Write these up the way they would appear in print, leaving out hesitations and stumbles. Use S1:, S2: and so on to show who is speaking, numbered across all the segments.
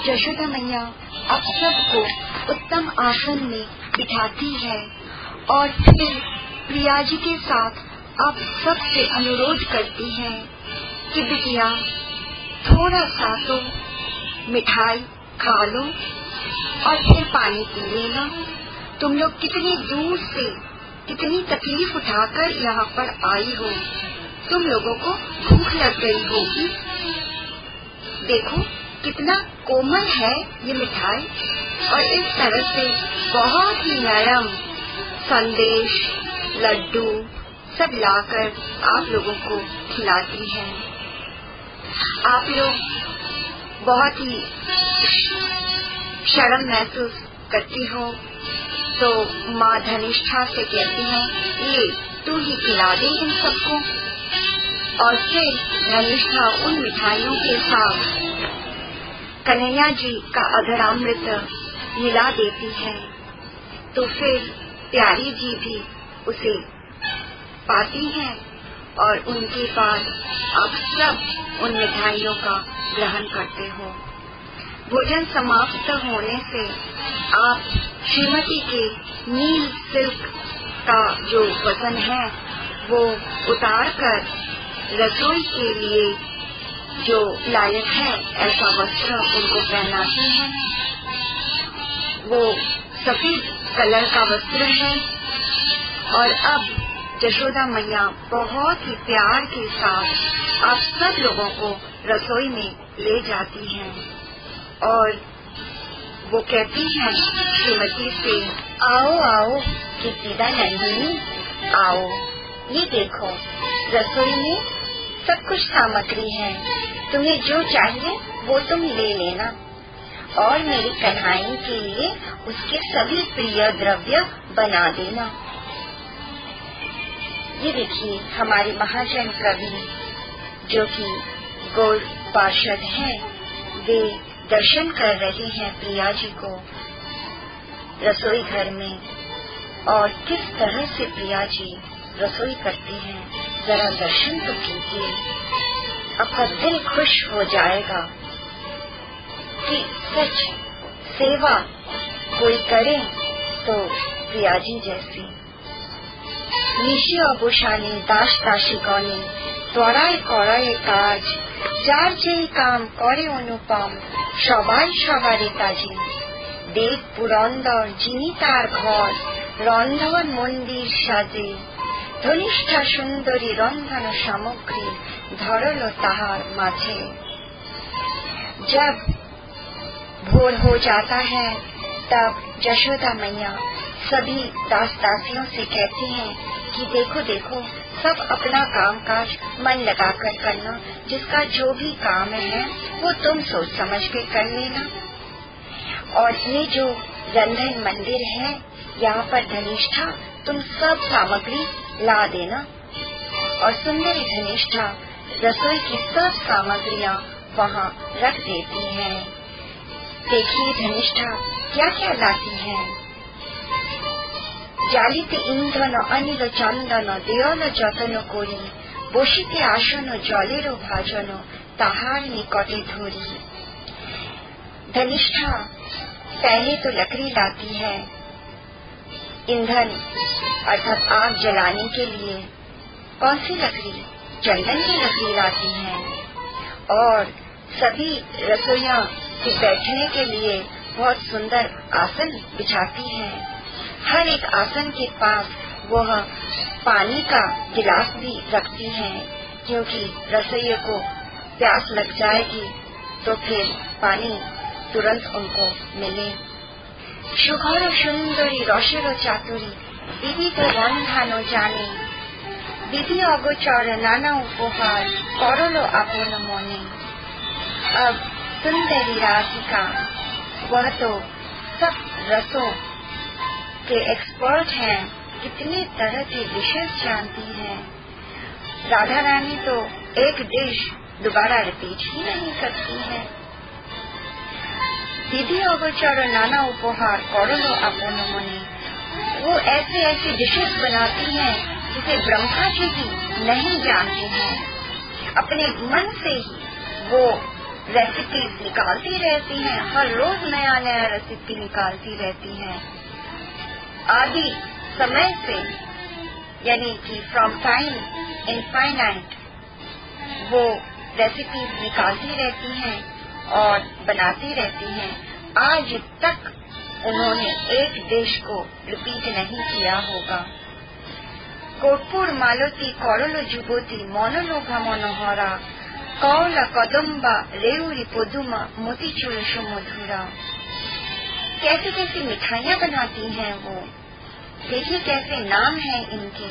S1: यशोदा मैया अब सबको उत्तम आसन में बिठाती है और फिर प्रिया जी के साथ अब सबसे अनुरोध करती है कि बिटिया थोड़ा सा तो मिठाई खा लो और फिर पानी पी लेना। तुम लोग कितनी दूर से कितनी तकलीफ उठाकर यहाँ पर आई हो, तुम लोगों को भूख लग गई होगी। देखो कितना कोमल है ये मिठाई और इस तरह से बहुत ही नरम संदेश लड्डू सब लाकर आप लोगों को खिलाती है। आप लोग बहुत ही शर्म महसूस करती हो तो माँ धनिष्ठा से कहती है ये तू ही खिला दे इन सबको। और फिर धनिष्ठा उन मिठाइयों के साथ कन्हैया जी का अधरामृत मिला देती है। तो फिर प्यारी जी भी उसे पाती हैं और उनके बाद आप सब उन मिठाइयों का ग्रहण करते हो। भोजन समाप्त होने से आप श्रीमती के नील सिल्क का जो वजन है वो उतार कर रसोई के लिए जो लायक है ऐसा वस्त्र उनको पहनाती हैं। वो सफेद कलर का वस्त्र है और अब यशोदा मैया बहुत ही प्यार के साथ आप सब लोगों को रसोई में ले जाती हैं और वो कहती हैं श्रीमती से आओ आओ किसीदा नंदिनी आओ, ये देखो रसोई में सब कुछ सामग्री है, तुम्हें जो चाहिए वो तुम ले लेना और मेरी कन्हई के लिए उसके सभी प्रिय द्रव्य बना देना। ये देखिए हमारे महाजन कवि जो कि गौड़ पार्षद हैं, वे दर्शन कर रहे हैं प्रिया जी को रसोई घर में और किस तरह से प्रिया जी रसोई करती हैं, जरा दर्शन तो कीजिए। आपका दिल खुश हो जाएगा कि सच सेवा कोई करे तो प्रिया जी जैसी। নিশি অবসানে দাস দাসীগণে তরায় করায় কাজ, যার যেই কাম করে অনুপম সবাই সবারে কাজে। দেব পুরন্দর যিনি তার ঘর রন্ধন মন্দির সাজে, ধনিষ্ঠা সুন্দরী রন্ধন সামগ্রী ধরল তাহার মাঝে। जब भोर हो जाता है तब यशोदा मैया सभी दास दासियों से कहती हैं कि देखो देखो सब अपना काम काज मन लगाकर करना, जिसका जो भी काम है वो तुम सोच समझ के कर लेना। और ये जो रंधन मंदिर है यहाँ पर धनिष्ठा तुम सब सामग्री ला देना। और सुंदरी धनिष्ठा रसोई की सब सामग्रियाँ वहाँ रख देती हैं। देखिए धनिष्ठा क्या क्या लाती है। জালিতে ইন্ধন অনিল চন্দন দেওয়াল যতন করি, বসিতে আসন জলেরও ভাজন তাহার নিকটে ধরি। धनिष्ठा पहले तो लकड़ी लाती है, ईंधन अर्थात आग जलाने के लिए। कौन सी लकड़ी? चंदन की लकड़ी लाती है। और सभी रसोइया के बैठने के लिए बहुत सुंदर आसन बिछाती है। हर एक आसन के पास वह पानी का गिलास भी रखती हैं, क्योंकि रसोइये को प्यास लग जाएगी तो फिर पानी तुरंत उनको मिले। सुघर सुंदरी रसेर चातुरी विविध रंधानो जाने, विधि अगोचर नाना उपहार करलो आपन मने। अब सुंदरी राधिका वह तो सब रसों के एक्सपर्ट हैं, कितनी तरह की डिशेस जानती हैं। राधा रानी तो एक डिश दोबारा रिपीट ही नहीं करती है। विधि अगोचर नाना उपहार करलो आपन मने, वो ऐसी ऐसी डिशेस बनाती हैं जिसे ब्रह्मा जी भी नहीं जानते हैं। अपने मन से ही वो रेसिपीज निकालती रहती हैं, हर रोज नया नया रेसिपी निकालती रहती हैं। आदि समय से यानी कि फ्रॉम टाइम इनफाइनाइट वो रेसिपीज निकालती रहती हैं और बनाती रहती हैं। आज तक उन्होंने एक डिश को रिपीट नहीं किया होगा। कोटपुर मालती करलो जुबती मोनोलोगा मनोहरा कौला कदम्बा रेउरी पोदुमा मोतीचूर सुमधुरा। कैसी कैसी मिठाइयाँ बनाती हैं वो, देखिए कैसे नाम है इनके,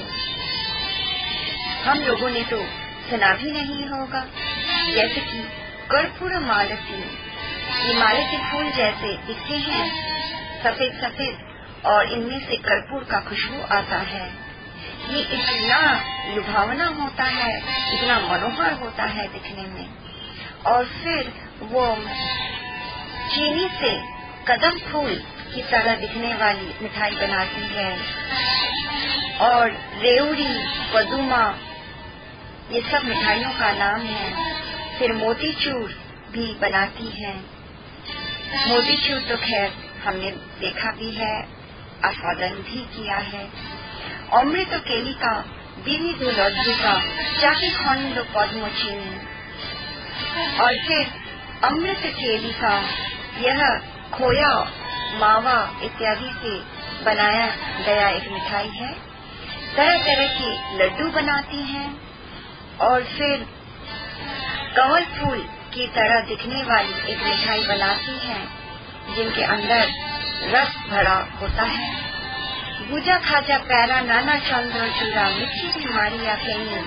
S1: हम लोगों ने तो सुना भी नहीं होगा। जैसे कि कर्पूर मालती, ये मालती फूल जैसे दिखते हैं, सफेद सफेद, और इनमें से कर्पूर का खुशबू आता है। ये इतना लुभावना होता है, इतना मनोहर होता है दिखने में। और फिर वो चीनी से कदम फूल की तरह दिखने वाली मिठाई बनाती है, और रेवड़ी पदुमा ये सब मिठाइयों का नाम है। फिर मोतीचूर भी बनाती है। मोतीचूर तो खैर हमने देखा भी है, आस्वादन भी किया है। अमृत केलिका विविध लज्जिका चाकी खंड पद्मचीनी। और फिर अमृत केलिका यह खोया मावा इत्यादि से बनाया गया एक मिठाई है। तरह तरह के लड्डू बनाती हैं। और फिर कमल फूल की तरह दिखने वाली एक मिठाई बनाती हैं, जिनके अंदर रस भरा होता है। गुजा खाजा पैरा नाना चंद्र चूड़ा मिठी मारिया फेनी।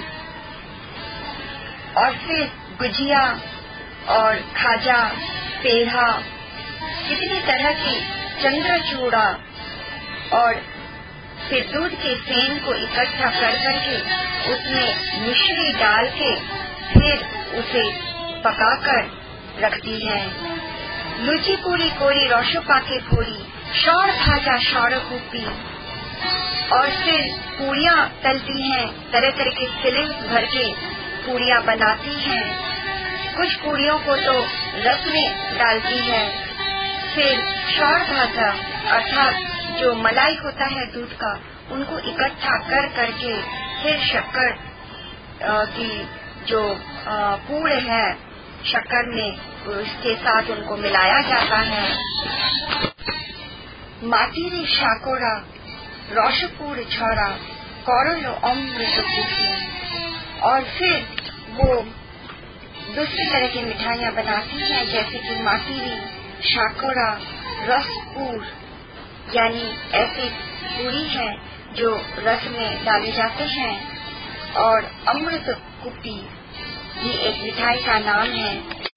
S1: और फिर गुजिया और खाजा पेड़ा, कितनी तरह की चंद्रचूड़ा, और फिर दूध के फेन को इकट्ठा कर करके उसमें मिश्री डाल के फिर उसे पकाकर रखती है। लुची पूरी कोरी रोशो पाके पूरी शौर खाजा शौर कूपी। और फिर पूरियाँ तलती हैं, तरह तरह के फिलिंग्स भर के पूरियाँ बनाती हैं। कुछ पूरियों को तो रस में डालती है। फिर शौर भाजा अर्थात जो मलाई होता है दूध का, उनको इकट्ठा कर करके फिर शक्कर की जो पूड़ है शक्कर में, उसके साथ उनको मिलाया जाता है। माटीरी शाकोरा रोशपूर छोरा कौरलो अमृत कुटी। और फिर वो दूसरी तरह की मिठाइयाँ बनाती हैं, जैसे कि माटीरी शाकोरा रसपूर, यानी ऐसी पूरी है जो रस में डाले जाते हैं। और अमृत कुटी ये एक मिठाई का नाम है।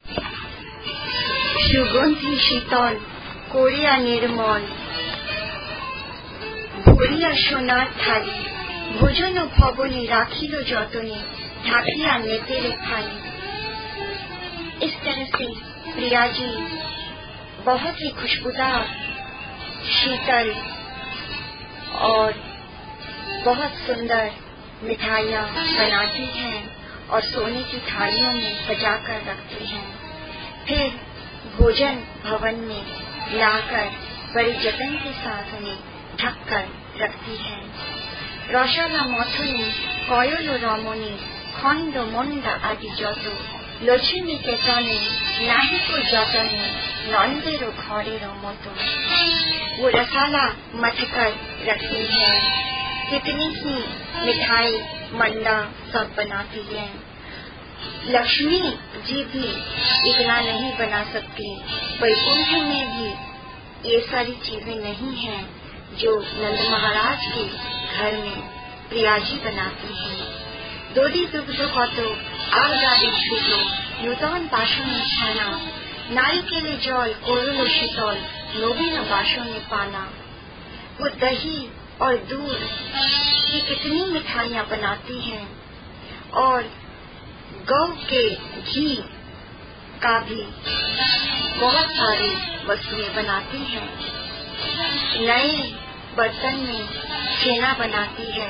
S1: सुगंधी शीतल कोरिया निर्मल भोरिया सोनार थाली भोजन भवनी राखिलो जतने ढाकिया नेतेरे खाली। इस तरह से प्रिया जी बहुत ही खुशबूदार, शीतल और बहुत सुंदर मिठाइयाँ बनाती हैं और सोने की थालियों में सजाकर रखती हैं। फिर भोजन भवन में लाकर बड़े जतन के साथ उन्हें ढक कर रखती है। रसाला मथुनी कयलो रमनी खंड मंडा आदि जतो लक्ष्मी के तने नाही को जतने नंदेरो घरेरो मतो। वो रसाला मथकर रखती है, कितनी ही मिठाई मंडा सब बनाती है। लक्ष्मी जी भी इतना नहीं बना सकती, वैकुंठ में भी ये सारी चीजें नहीं हैं जो नंद महाराज के घर में प्रिया जी बनाती हैं। दोदी दुग्ध कतो आगादी छूटो नूतन बासों में छाना नारी के लिए जल कोरोलो शीतल नवीन बासों में पाना। वो दही और दूध की कितनी मिठाइयाँ बनाती हैं और गौ के घी का भी बहुत सारी वस्तुएं बनाती हैं। नए बर्तन में छेना बनाती है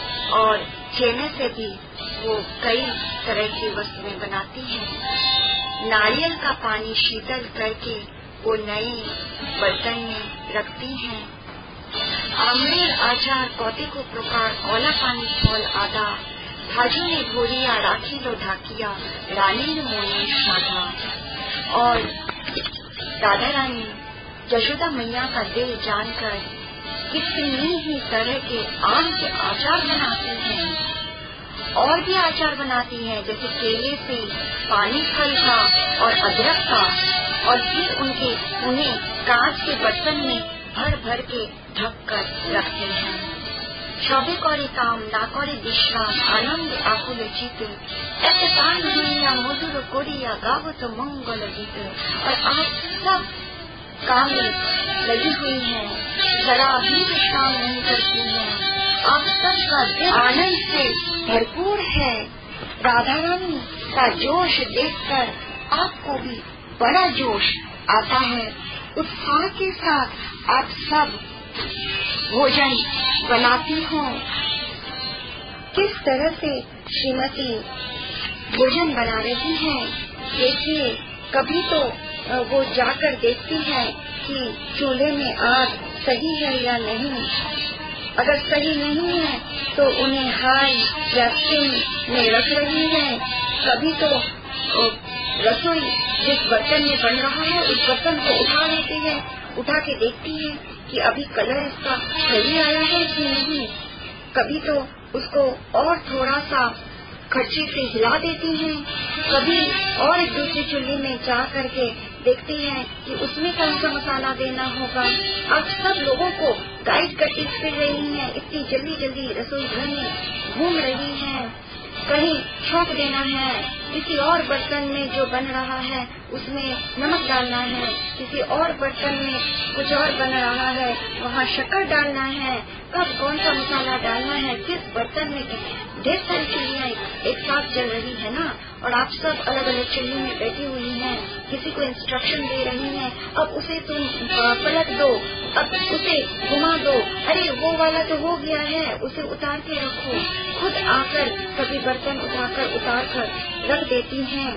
S1: और छेने से भी वो कई तरह की वस्तुएं बनाती हैं। नारियल का पानी शीतल करके वो नए बर्तन में रखती हैं। आमरेल आचार कौते को प्रकार औला पानी फल आदा भाजू ने भोरिया राखी लो ढाकिया रानी ने मोने साधा। और राधा रानी यशोदा मैया का दिल जानकर कितनी ही तरह के आम के आचार बनाती हैं और भी आचार बनाती हैं, जैसे केले से, पानी फल का और अदरक का, और फिर उन्हें कांच के बर्तन में भर भर के ढक कर रखते हैं। सभी कौरे काम ना कौरे विश्राम आनंद आकुल चित ऐसे कान या मधुर कोरिया गावो तो मंगल गीत। और आप सब काम में लगी हुई हैं, जरा भी विश्राम नहीं करती हैं, आप सबका दिल आनंद से भरपूर है। राधा रानी का जोश देखकर आपको भी बड़ा जोश आता है। उत्साह के साथ आप सब भोजन बनाती हो। किस तरह से श्रीमती भोजन बना रही हैं, देखिए। कभी तो वो जाकर देखती है कि चूल्हे में आग सही है या नहीं। अगर सही नहीं है तो उन्हें हाई या सिम में रख रही है। कभी तो रसोई जिस बर्तन में बन रहा है उस बर्तन को उठा लेती है, उठा के देखती है कि अभी कलर इसका सही आया है कि नहीं। कभी तो उसको और थोड़ा सा खर्ची से हिला देती हैं। कभी और एक दूसरी चूल्हे में जा करके देखती हैं कि उसमें कौन सा मसाला देना होगा। अब सब लोगों को गाइड करती फिर रही हैं, इतनी जल्दी जल्दी रसोई घर में घूम रही हैं। कहीं छोंक देना है, किसी और बर्तन में जो बन रहा है उसमें नमक डालना है, किसी और बर्तन में कुछ और बन रहा है वहाँ शक्कर डालना है, कब कौन सा मसाला डालना है, किस बर्तन में। ढेर सारी चूल्हियाँ एक साथ जल रही है ना, और आप सब अलग अलग चूल्हे में बैठी हुई हैं, किसी को इंस्ट्रक्शन दे रही हैं। अब उसे तुम पलट दो, अब उसे घुमा दो, अरे वो वाला तो हो गया है, उसे उतार के रखो। खुद आकर कभी बर्तन उतार कर रख देती हैं।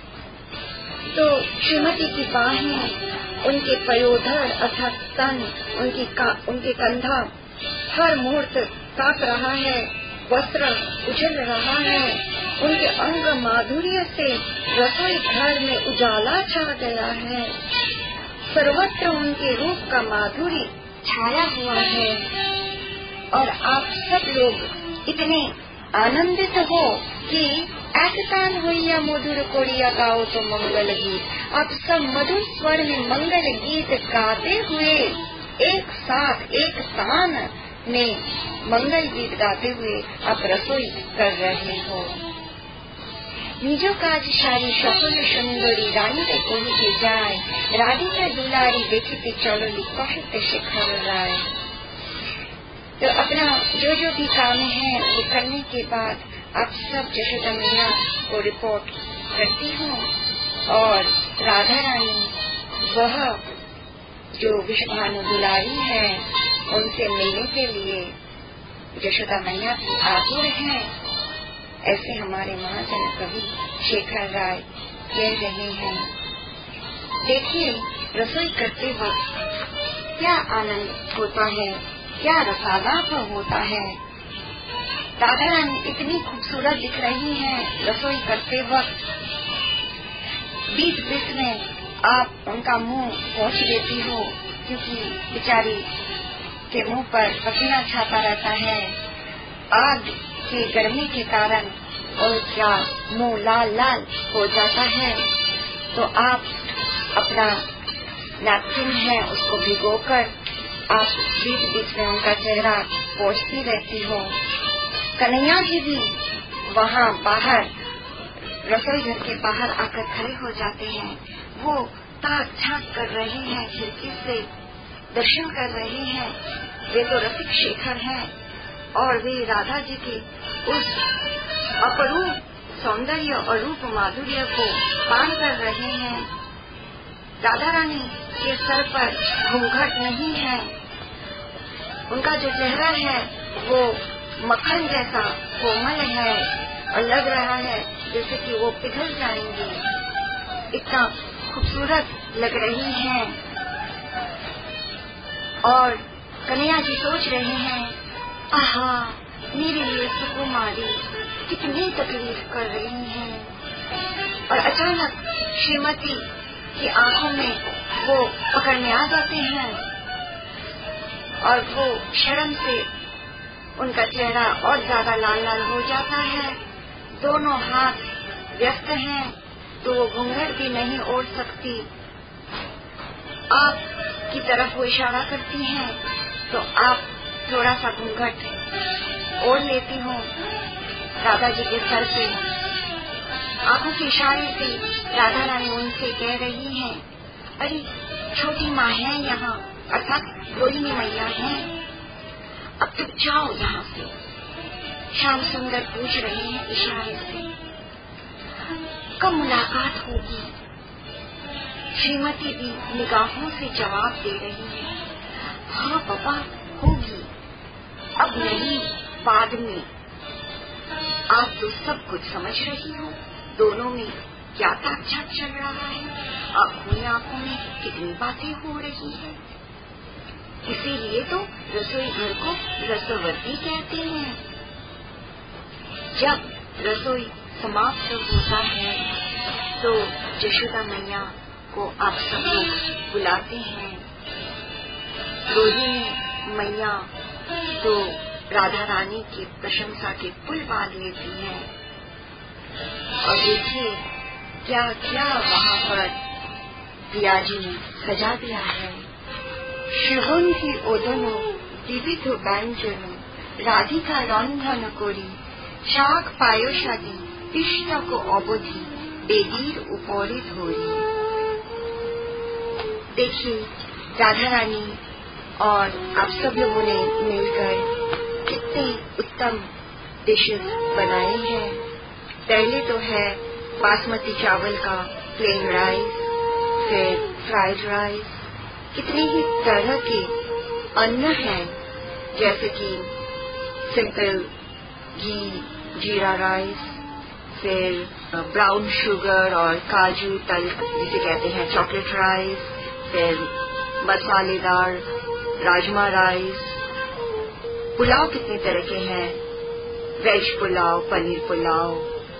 S1: तो श्रीमती की बाहें, उनके पयोधर अर्थात स्तन, उनके कंधा हर मुहूर्त कांप रहा है, वस्त्र उछल रहा है। उनके अंग माधुर्य से रसोई घर में उजाला छा गया है। सर्वत्र उनके रूप का माधुर्य छाया हुआ है। और आप सब लोग इतने आनंदित हो कि ऐकतान होइया मधुर कोरिया गाओ तो मंगल गीत। आप सब मधुर स्वर में मंगल गीत गाते हुए एक साथ एक तान में मंगल गीत गाते हुए आप रसोई कर रहे हो। निजो काज सारी সকল সুন্দরী রানীতে কহিতে যায় राधिका दुलारी देखते चौलोली कहते शिखर राय। तो अपना जो जो भी काम है वो करने के बाद आप सब यशोदा मैया को रिपोर्ट करती हो। और राधा रानी वह जो विश्वभानु दुलारी है उनसे मिलने के लिए यशोदा मैया की आतुर है। ऐसे हमारे महाजन कवि शेखर राय कह रहे हैं। देखिए रसोई करते वक्त क्या आनंद होता है, क्या रसालाप होता है। राधा रानी इतनी खूबसूरत दिख रही हैं रसोई करते वक्त। बीच बीच में आप उनका मुंह पोंछ देती हो, क्योंकि बेचारी के मुंह पर पसीना छाता रहता है। आग की गर्मी के कारण उनका मुंह लाल लाल हो जाता है। तो आप अपना नैपकिन है उसको भिगोकर आप बीच बीच में उनका चेहरा पोंछती रहती हो। कन्हैया जी भी वहाँ बाहर रसोई घर के बाहर आकर खड़े हो जाते हैं। वो ताक झांक कर रहे हैं, खिड़की से दर्शन कर रहे हैं। वे तो रसिक शेखर हैं और वे राधा जी के उस अपरूप सौंदर्य और रूप माधुर्य को पान कर रहे हैं। राधा रानी के सर पर घूंघट नहीं है। उनका जो चेहरा है वो मक्खन जैसा कोमल है और लग रहा है जैसे कि वो पिघल जाएंगे। इतना खूबसूरत लग रही हैं और कन्हैया जी सोच रहे हैं, आहा मेरे लिए सुकुमारी कितनी तकलीफ कर रही हैं। और अचानक श्रीमती की आंखों में वो पकड़ में आ जाते हैं और वो शर्म से उनका चेहरा और ज्यादा लाल लाल हो जाता है। दोनों हाथ व्यस्त हैं तो वो घूंघट भी नहीं ओढ़ सकती। आप की तरफ वो इशारा करती हैं तो आप थोड़ा सा घूंघट ओढ़ लेती हूँ राधा जी के सर पे। आंखों के इशारे से राधा रानी उनसे कह रही हैं, अरे छोटी माँ है यहाँ, अर्थात रोहिणी मैया है, अब तुम जाओ यहाँ से। श्याम सुंदर पूछ रहे हैं इशारे से, कब मुलाकात होगी? श्रीमती भी निगाहों से जवाब दे रही है, हाँ पापा होगी, अब नहीं बाद में। आप तो सब कुछ समझ रही हो, दोनों में क्या ताकझाक चल रहा है, आंखों में कितनी बातें हो रही है। इसीलिए तो रसोई घर को रसोवती कहते हैं। जब रसोई समाप्त होता है तो यशोदा मैया को आप सब लोग बुलाते हैं। रोहिणी मैया तो राधा रानी की प्रशंसा के पुल बांध लेती हैं और देखिए क्या क्या वहाँ पर पियाजी ने सजा दिया है। সুগন্ধি ওদন বিবিধ ব্যঞ্জন রাধিকা রন্ধন করি শাক পায়সাদি পিষ্টক অবধি বেদির উপরে ধরি। देखिए राधा रानी और आप सब लोगों ने मिलकर कितने उत्तम डिशेस बनाए हैं। पहले तो है बासमती चावल का प्लेन राइस, फिर फ्राइड राइस, कितने ही तरह के अन्न हैं, जैसे कि सिंपल घी जीरा राइस, फिर ब्राउन शुगर और काजू तल्क जिसे कहते हैं चॉकलेट राइस, फिर मसालेदार राजमा राइस, पुलाव कितने तरह के हैं, वेज पुलाव, पनीर पुलाव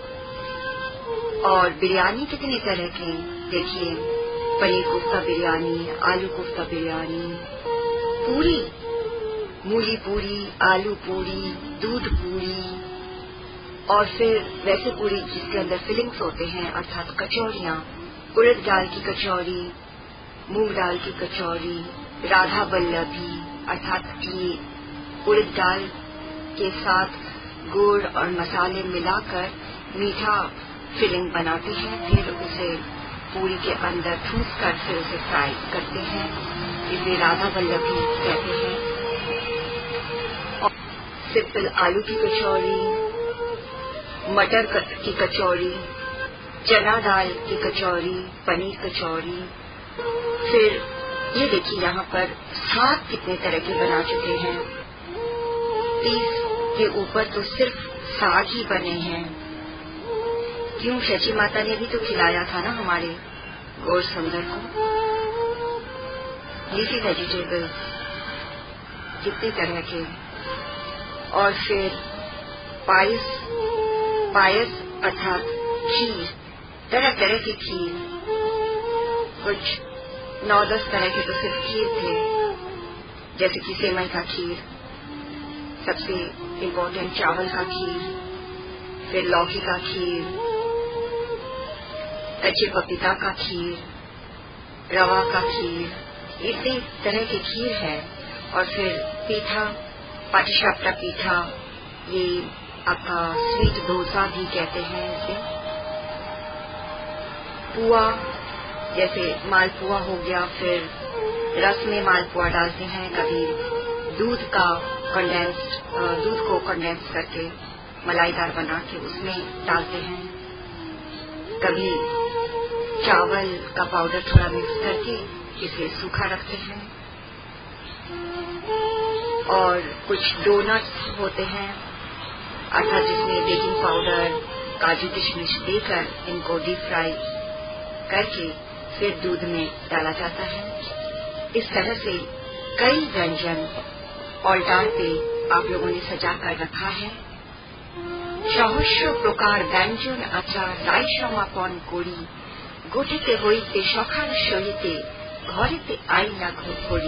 S1: और बिरयानी कितने तरह के। देखिए पनीर कोफ्ता बिरयानी, आलू कोफ्ता बिरयानी, पूरी, मूली पूरी, आलू पूरी, दूध पूरी और फिर वैसे पूरी जिसके अंदर फिलिंग्स होते हैं अर्थात कचौरियाँ, उड़द दाल की कचौरी, मूंग दाल की कचौरी, राधा वल्लभी अर्थात ये उड़द दाल के साथ गुड़ और मसाले मिलाकर मीठा फिलिंग बनाते हैं, फिर उसे पूरी के अंदर ठूस कर फिर उसे फ्राई करते हैं, इसे राधा वल्लभी कहते हैं। और सिंपल आलू की कचौरी, मटर की कचौरी, चना दाल की कचौरी, पनीर कचौरी, फिर ये देखिए यहाँ पर साग कितने तरह के बना चुके हैं। 30 के ऊपर तो सिर्फ साग ही बने हैं। क्यों, शची माता ने भी तो खिलाया था ना हमारे गौर सुंदर को। लीफी वेजिटेबल्स कितने तरह के, और फिर पायस अर्थात खीर, तरह तरह की खीर, कुछ 9-10 तरह के तो सिर्फ खीर थे, जैसे कि सेवई का खीर, सबसे इम्पोर्टेंट चावल का खीर, फिर लौकी का खीर, कच्चे पपीता का खीर, रवा का खीर, इतने तरह की खीर है। और फिर पीठा, पाटीशाप्टा पीठा, ये आपका स्वीट डोसा भी कहते हैं इसे। पुआ, जैसे मालपुआ हो गया, फिर रस में मालपुआ डालते हैं, कभी दूध को कंडेंस करके मलाईदार बना के उसमें डालते हैं, कभी चावल का पाउडर थोड़ा मिक्स करके इसे सूखा रखते हैं, और कुछ डोनट्स होते हैं अर्थात जिसमें बेकिंग पाउडर, काजू किशमिश देकर इनको डीप फ्राई करके फिर दूध में डाला जाता है। इस तरह से कई व्यंजन ऑल्टार पे आप लोगों ने सजा कर रखा है। सहस्र प्रकार व्यंजन आचार रायसमापन करी গঠিতে হইতে সখার সহিতে ঘরেতে আইলা ঘোরি।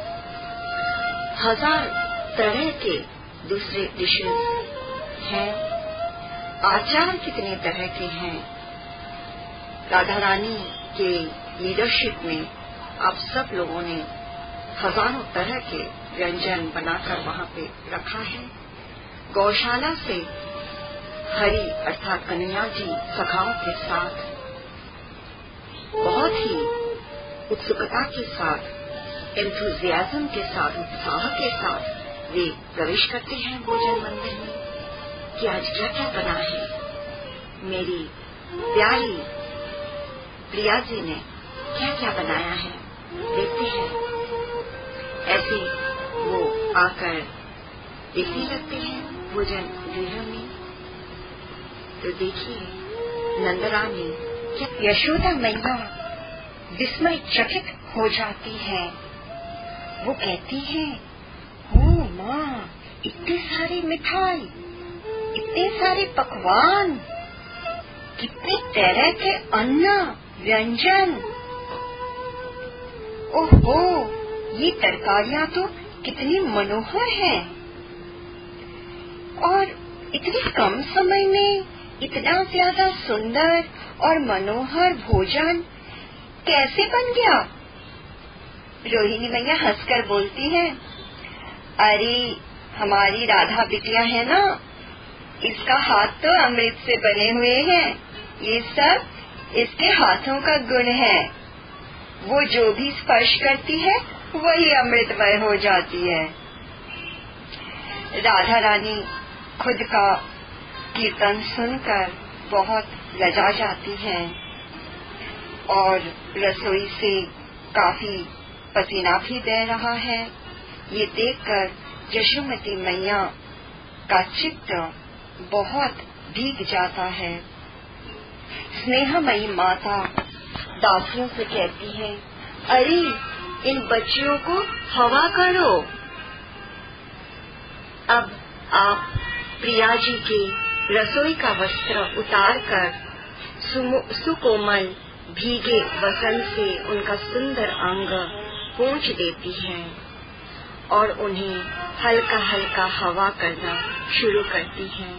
S1: 1000 तरह के दूसरे डिशेज हैं। आचार कितने तरह के हैं। राधा रानी के लीडरशिप में आप सब लोगों ने हजारों तरह के व्यंजन बनाकर वहां पे रखा है। गौशाला से हरि अर्थात कन्हैया जी सखाओं के साथ बहुत ही उत्सुकता के साथ, एंथुजियाज्म के साथ, उत्साह के साथ वे प्रवेश करते हैं भोजन मंदिर में कि आज क्या क्या बना है। मेरी प्यारी प्रिया जी ने क्या क्या बनाया है देखते हैं। ऐसे वो आकर देखने लगते हैं भोजन गृह में। तो देखिए नंदरानी यशोदा मैया विस्मय चकित हो जाती है। वो कहती है, हो माँ, इतने सारी मिठाई, इतने सारे पकवान, कितने तरह के अन्न व्यंजन। ओहो, ये तरकारियां तो कितनी मनोहर हैं और इतने कम समय में इतना ज्यादा सुंदर और मनोहर भोजन कैसे बन गया। रोहिणी मैया हंसकर बोलती है, अरे हमारी राधा बिटिया है ना, इसका हाथ तो अमृत से बने हुए हैं। ये सब इसके हाथों का गुण है। वो जो भी स्पर्श करती है वही अमृतमय हो जाती है। राधा रानी खुद का कीर्तन सुनकर बहुत लजा जाती हैं और रसोई से काफी पसीना भी बह रहा है। ये देखकर यशोमती मैया का चित्त बहुत भीग जाता है। स्नेहमयी माता दासियों से कहती है, अरे इन बच्चियों को हवा करो। अब आप प्रिया जी के रसोई का वस्त्र उतारकर सुकोमल भीगे वसन से उनका सुंदर अंग पोंछ देती हैं और उन्हें हल्का हल्का हवा करना शुरू करती हैं।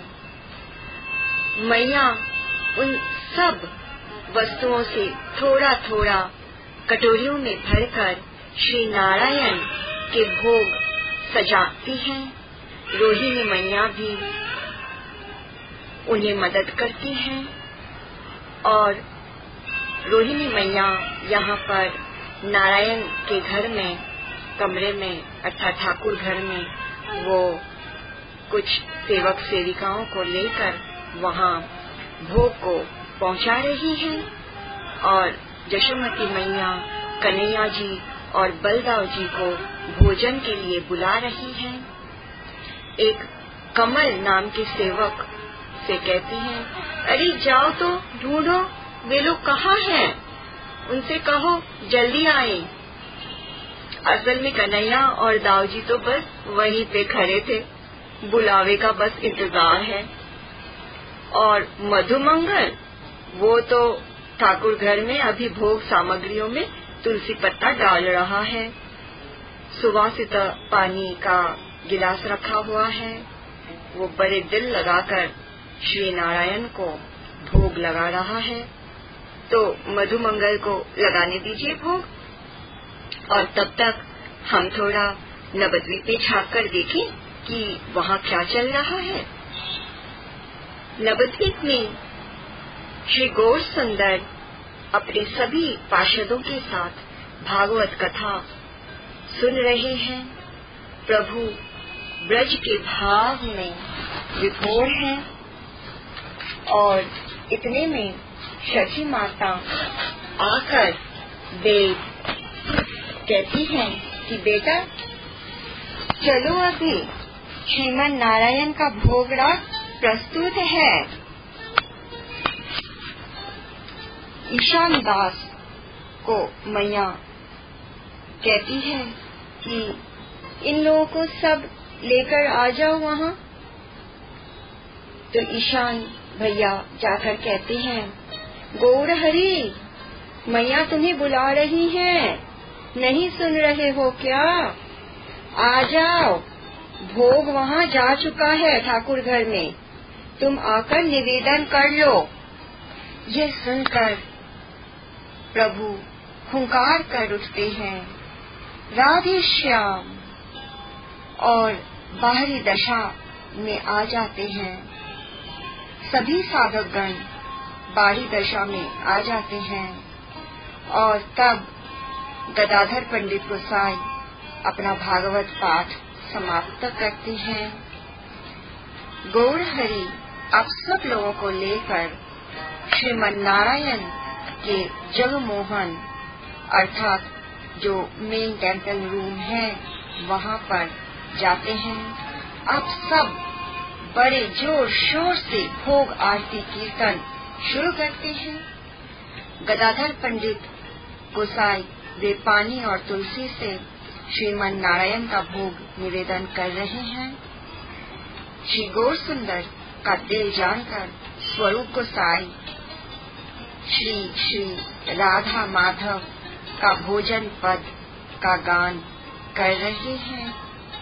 S1: मैया उन सब वस्तुओं से थोड़ा थोड़ा कटोरियों में भरकर श्री नारायण के भोग सजाती हैं। रोहिणी मैया भी उन्हें मदद करती हैं और रोहिणी मैया यहाँ पर नारायण के घर में कमरे में अर्थात ठाकुर घर में वो कुछ सेवक सेविकाओं को लेकर वहाँ भोग को पहुँचा रही हैं और यशोमती मैया कन्हैया जी और बलदाव जी को भोजन के लिए बुला रही हैं। एक कमल नाम के सेवक से कहती हैं, अरे जाओ तो ढूंढो वे लोग कहाँ हैं, उनसे कहो जल्दी आए। असल में कन्हैया और दाऊजी तो बस वहीं पे खड़े थे, बुलावे का बस इंतजार है। और मधुमंगल वो तो ठाकुर घर में अभी भोग सामग्रियों में तुलसी पत्ता डाल रहा है। सुवासित पानी का गिलास रखा हुआ है। वो बड़े दिल लगाकर श्री नारायण को भोग लगा रहा है। तो मधुमंगल को लगाने दीजिए भोग और तब तक हम थोड़ा नवद्वीप पे झाँक कर देखें कि वहाँ क्या चल रहा है। नवद्वीप में श्री गौर सुंदर अपने सभी पार्षदों के साथ भागवत कथा सुन रहे हैं। प्रभु ब्रज के भाव में विभोर हैं और इतने में शची माता आकर वे कहती हैं कि बेटा चलो, अभी श्रीमन नारायण का भोग राग प्रस्तुत है। ईशान दास को मैया कहती है कि इन लोगों को सब लेकर आ जाओ वहाँ। तो ईशान भैया जाकर कहते हैं, गौर हरि, मैया तुम्हें बुला रही हैं, नहीं सुन रहे हो क्या? आ जाओ, भोग वहाँ जा चुका है ठाकुर घर में, तुम आकर निवेदन कर लो। यह सुनकर प्रभु हुंकार कर उठते हैं, राधे श्याम, और बाहरी दशा में आ जाते हैं। सभी साधकगण बाहरी दशा में आ जाते हैं और तब गदाधर पंडित गोसाई अपना भागवत पाठ समाप्त करते हैं। गौर हरि आप सब लोगों को लेकर श्रीमन नारायण के जगमोहन अर्थात जो मेन टेंपल रूम है वहाँ पर जाते हैं। आप सब बड़े जोर शोर से भोग आरती कीर्तन शुरू करते हैं। गदाधर पंडित गोसाई वे पानी और तुलसी से श्रीमन नारायण का भोग निवेदन कर रहे हैं। श्री गौर सुंदर का दिल जानकर स्वरूप गोसाई श्री श्री राधा माधव का भोजन पद का गान कर रहे हैं।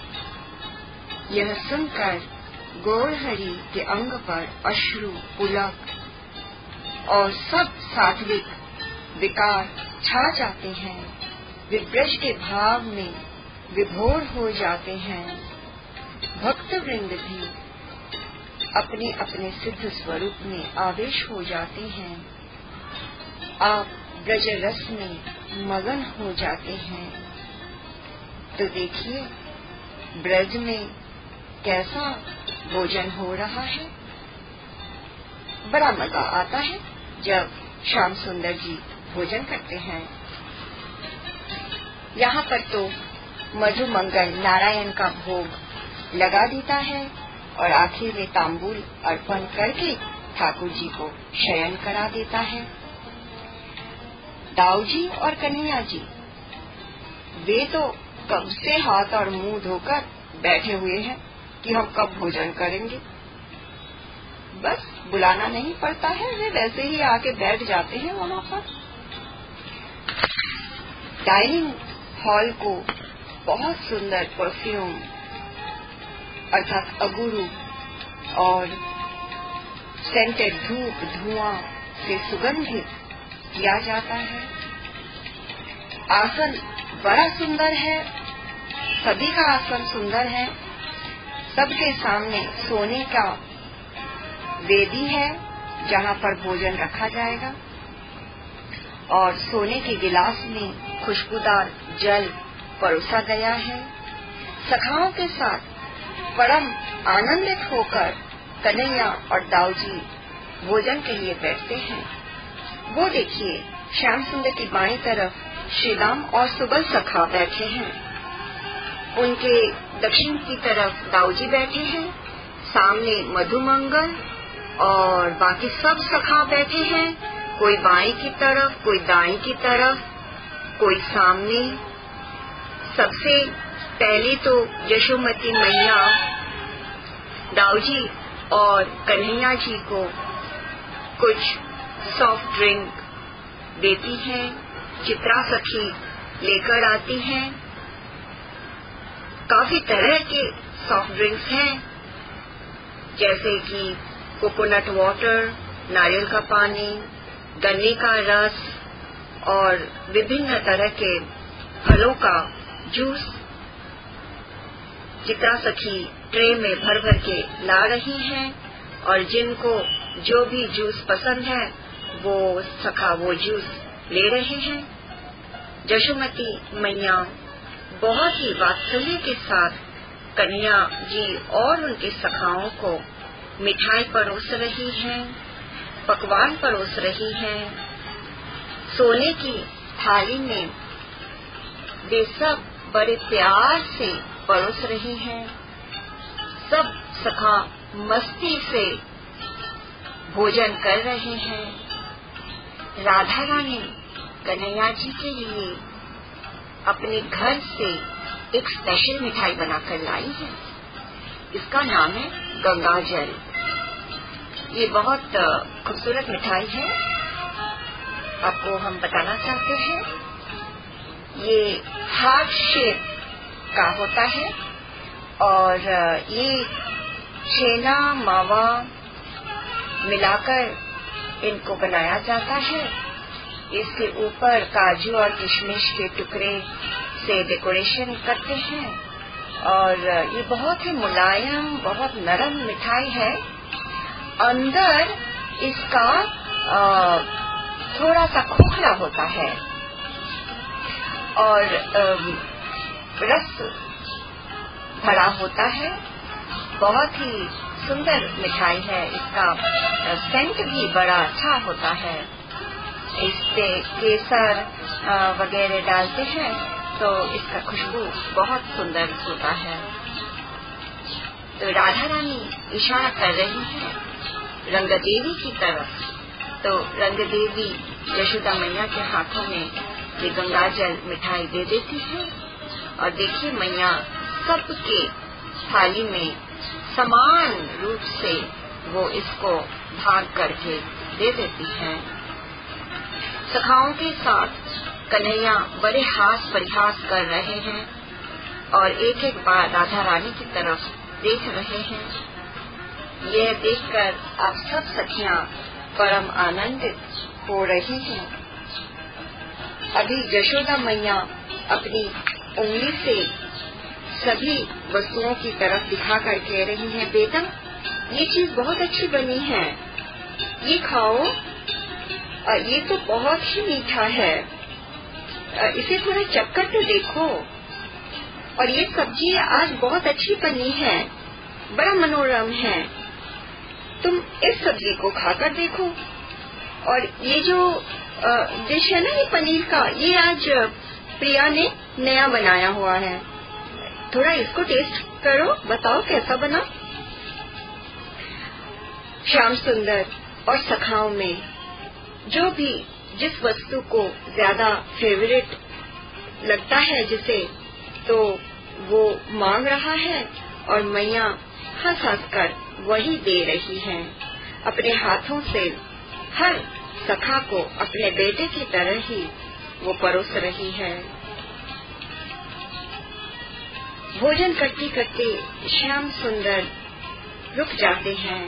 S1: यह सुनकर गौर हरि के अंग पर अश्रु पुलक और सब सात्विक विकार छा जाते हैं। वे ब्रज के भाव में विभोर हो जाते हैं। भक्त वृंद भी अपने अपने सिद्ध स्वरूप में आवेश हो जाते हैं। आप ब्रज रस में मगन हो जाते हैं। तो देखिए ब्रज में कैसा भोजन हो रहा है। बड़ा मजा आता है जब श्याम सुंदर जी भोजन करते हैं। यहाँ पर तो मधु मंगल नारायण का भोग लगा देता है और आखिर में तांबूल अर्पण करके ठाकुर जी को शयन करा देता है। दाऊ जी और कन्हैया जी वे तो कब से हाथ और मुंह धोकर बैठे हुए हैं कि हम कब भोजन करेंगे। बस बुलाना नहीं पड़ता है, वे वैसे ही आके बैठ जाते हैं वहाँ पर। डाइनिंग हॉल को बहुत सुंदर परफ्यूम अर्थात अगुरु और सेंटेड धूप धुआं से सुगंधित किया जाता है। आसन बड़ा सुंदर है, सभी का आसन सुंदर है। सबके सामने सोने का वेदी है जहाँ पर भोजन रखा जाएगा और सोने के गिलास में खुशबूदार जल परोसा गया है। सखाओं के साथ परम आनंदित होकर कन्हैया और दाऊ जी भोजन के लिए बैठते हैं। वो देखिए श्याम सुंदर की बाईं तरफ श्रीराम और सुबल सखा बैठे हैं। उनके दक्षिण की तरफ दाऊ जी बैठे हैं, सामने मधुमंगल और बाकी सब सखा बैठे हैं। कोई बाएं की तरफ, कोई दाएं की तरफ, कोई सामने। सबसे पहले तो यशोमती मैया दाऊ जी और कन्हैया जी को कुछ सॉफ्ट ड्रिंक देती हैं। चित्रा सखी लेकर आती हैं। काफी तरह के सॉफ्ट ड्रिंक्स हैं जैसे कि कोकोनट वाटर, नारियल का पानी, गन्ने का रस और विभिन्न तरह के फलों का जूस। चित्रा सखी ट्रे में भर भर के ला रही हैं और जिनको जो भी जूस पसंद है वो सखा वो जूस ले रहे हैं। यशोमती मैया बहुत ही वात्सल्य के साथ कन्हैया जी और उनके सखाओं को मिठाई परोस रही हैं, पकवान परोस रही हैं। सोने की थाली में वे सब बड़े प्यार से परोस रही हैं। सब सखा मस्ती से भोजन कर रहे हैं। राधा रानी कन्हैया जी के लिए अपने घर से एक स्पेशल मिठाई बनाकर लाई है। इसका नाम है गंगा जल। ये बहुत खूबसूरत मिठाई है, आपको हम बताना चाहते हैं। ये हार्ट शेप का होता है और ये छेना मावा मिलाकर इनको बनाया जाता है। इसके ऊपर काजू और किशमिश के टुकड़े से डेकोरेशन करते हैं और ये बहुत ही मुलायम, बहुत नरम मिठाई है। अंदर इसका थोड़ा सा खोखला होता है और रस भरा होता है। बहुत ही सुंदर मिठाई है। इसका सेंट भी बड़ा अच्छा होता है। इस पे केसर वगैरह डालते हैं तो इसका खुशबू बहुत सुंदर होता है। तो राधा रानी इशारा कर रही है रंगदेवी की तरफ। तो रंगदेवी यशोदा मैया के हाथों में ये गंगा जल मिठाई दे देती है और देखिए मैया सबके थाली में समान रूप से वो इसको भाग करके दे देती है। सखाओं के साथ कन्हैया बड़े हास परिहास कर रहे हैं और एक एक बार राधा रानी की तरफ देख रहे हैं। यह देखकर आप सब सखियां परम आनंदित हो रही हैं। अभी यशोदा मैया अपनी उंगली से सभी वस्तुओं की तरफ दिखाकर कह रही हैं, बेटा ये चीज बहुत अच्छी बनी है, ये खाओ, ये तो बहुत ही मीठा है, इसे थोड़ा चखकर तो देखो, और ये सब्जी आज बहुत अच्छी बनी है, बड़ा मनोरम है, तुम इस सब्जी को खाकर देखो। और ये जो डिश है ना, ये पनीर का, ये आज प्रिया ने नया बनाया हुआ है, थोड़ा इसको टेस्ट करो, बताओ कैसा बना। श्याम सुंदर और सखाओं में जो भी जिस वस्तु को ज्यादा फेवरेट लगता है जिसे, तो वो मांग रहा है और मैया हंस हंस कर वही दे रही है। अपने हाथों से हर सखा को अपने बेटे की तरह ही वो परोस रही है। भोजन करते करते श्याम सुंदर रुक जाते हैं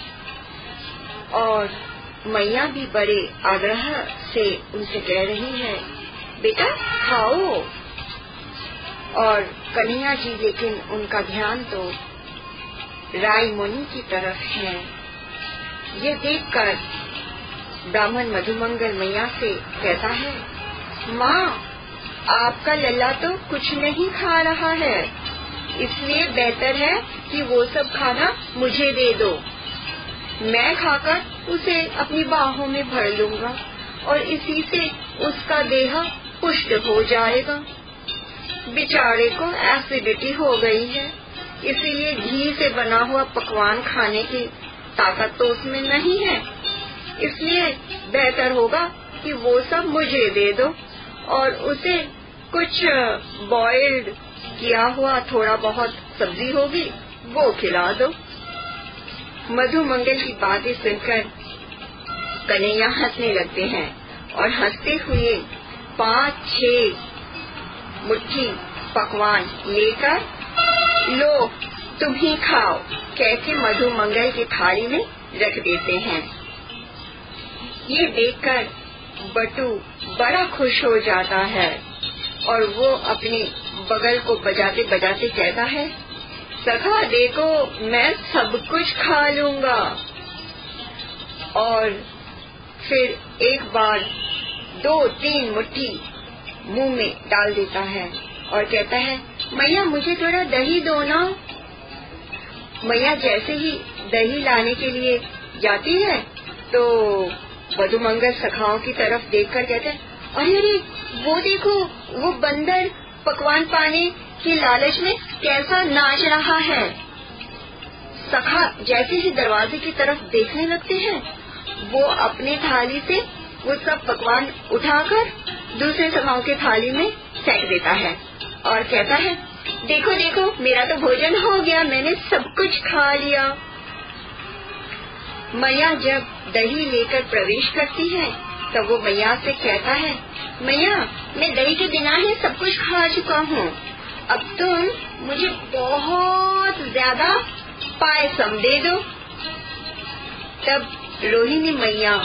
S1: और मैया भी बड़े आग्रह से उनसे कह रही है, बेटा खाओ। और कन्हैया जी लेकिन उनका ध्यान तो राय मुनि की तरफ है। ये देखकर ब्राह्मण मधुमंगल मैया से कहता है, माँ आपका लल्ला तो कुछ नहीं खा रहा है, इसलिए बेहतर है कि वो सब खाना मुझे दे दो, मैं खाकर उसे अपनी बाहों में भर लूंगा और इसी से उसका देह पुष्ट हो जाएगा। बेचारे को एसिडिटी हो गई है, इसलिए घी से बना हुआ पकवान खाने की ताकत तो उसमें नहीं है, इसलिए बेहतर होगा कि वो सब मुझे दे दो और उसे कुछ बॉइल्ड किया हुआ थोड़ा बहुत सब्जी होगी वो खिला दो। मधुमंगल की बातें सुनकर कन्हैया हंसने लगते हैं और हंसते हुए 5-6 मुट्ठी पकवान लेकर, लो तुम ही खाओ, कहकर मधुमंगल की थाली में रख देते हैं। ये देखकर बटू बड़ा खुश हो जाता है और वो अपनी बगल को बजाते बजाते कहता है, सखा देखो मैं सब कुछ खा लूंगा। और फिर एक बार 2-3 मुट्ठी मुंह में डाल देता है और कहता है, मैया मुझे थोड़ा दही दो ना। मैया जैसे ही दही लाने के लिए जाती है तो मधुमंगल सखाओं की तरफ देखकर कहते हैं, अरे अरे वो देखो, वो बंदर पकवान पाने की लालच में कैसा नाच रहा है। सखा जैसे ही दरवाजे की तरफ देखने लगते हैं, वो अपनी थाली से वो सब पकवान उठाकर दूसरे सभाओं के थाली में फेंक देता है और कहता है, देखो देखो मेरा तो भोजन हो गया, मैंने सब कुछ खा लिया। मैया जब दही लेकर प्रवेश करती है तब वो मैया से कहता है, मैया मैं दही के बिना ही सब कुछ खा चुका हूँ, अब तुम मुझे बहुत ज्यादा पायसम दे दो। तब रोहिणी मैया